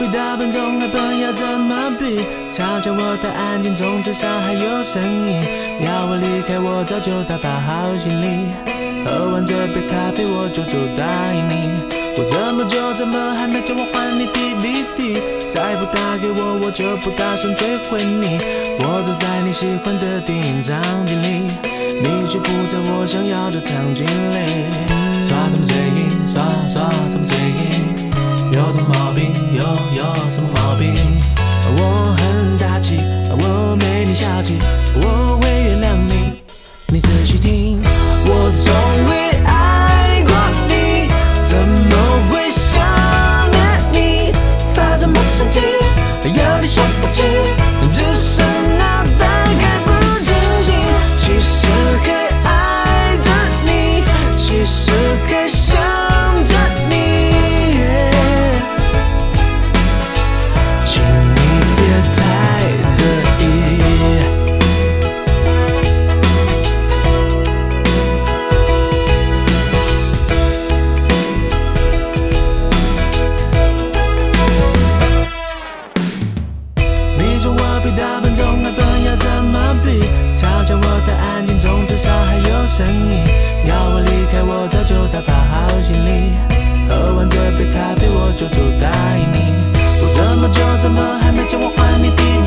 比他笨，总还笨，要怎么比？嘲笑我太安静，总至少还有声音。要我离开，我早就打包好行李。喝完这杯咖啡，我就答应你。过这么久，怎么还没叫我还你 DVD？ 再不打给我，我就不打算追回你。我走在你喜欢的电影场景里，你却不在我想要的场景里。耍什么嘴硬，耍什么嘴硬？有什么毛病？有什么毛病？我很大气，我没你小气，我会原谅你。你仔细听，我从未爱过你，怎么会想念你？发着陌生气，有点说不清，只是脑袋还不清醒。其实还爱着你，其实还想着你。嘲笑我太安静，总至少还有声音。要我离开，我早就打包好行李。喝完这杯咖啡，我就答应你。过这么久，怎么还没叫我还你